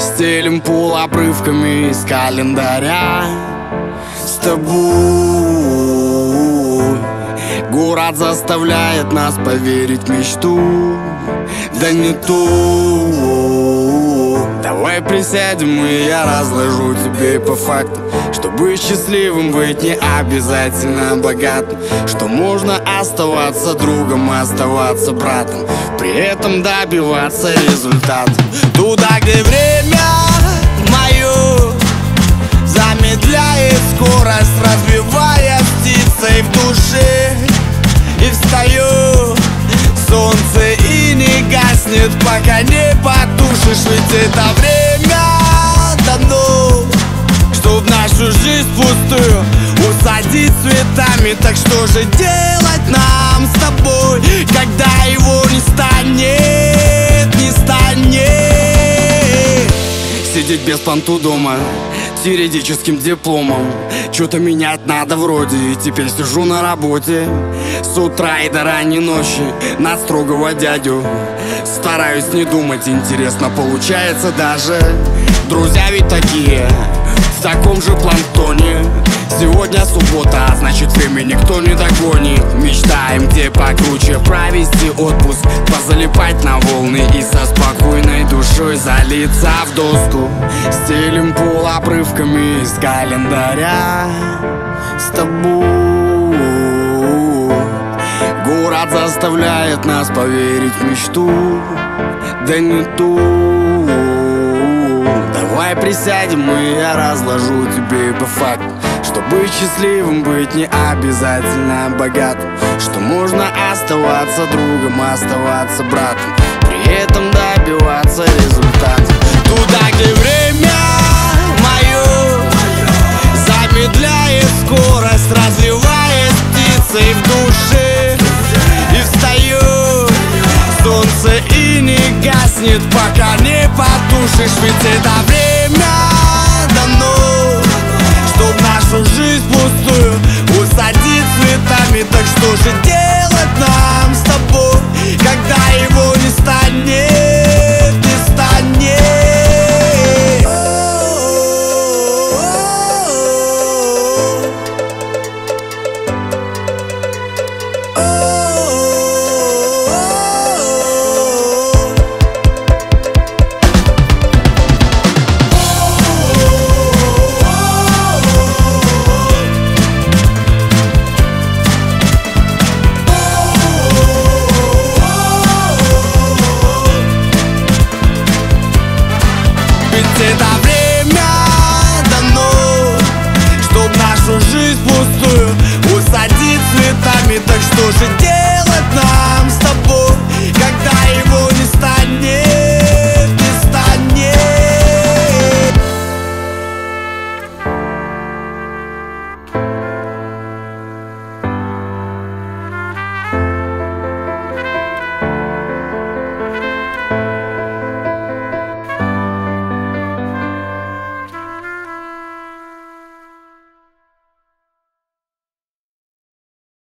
Стелим пол обрывками из календаря. С тобой город заставляет нас поверить в мечту. Да не ту. Давай присядем, и я разложу тебе по факту, чтобы счастливым быть не обязательно богатым, что можно оставаться другом, оставаться братом, при этом добиваться результата. Туда, где время мое замедляет скорость, разбивая птицей в душе. И встаю, солнце и не гаснет, пока не потушишь. Ведь это время дано, чтоб нашу жизнь пустую усадить цветами. Так что же делать нам с тобой, когда его не станет, не станет? Сидеть без понту дома с юридическим дипломом. Что-то менять надо вроде, и теперь сижу на работе с утра и до ранней ночи на строгого дядю. Стараюсь не думать, интересно получается даже. Друзья ведь такие, в таком же планктоне. Сегодня суббота, а значит время никто не догонит. Мечтаем где покруче провести отпуск, позалипать на волны и со спокойной душой залиться в доску. Стелим пол обрывками из календаря. С тобой город заставляет нас поверить в мечту. Да не ту. Давай присядем, и я разложу тебе по факту, чтобы счастливым быть не обязательно богатым, что можно оставаться другом, оставаться братом, при этом добиваться результата. Туда, где время мое замедляет скорость, развиваясь птицей в душе. И встаю, солнце и не гаснет, пока не потушишь. Ведь это время дано, чтоб нашу жизнь пустую усадить цветами. Так что же делать нам с тобой, когда его не станет, не станет? Это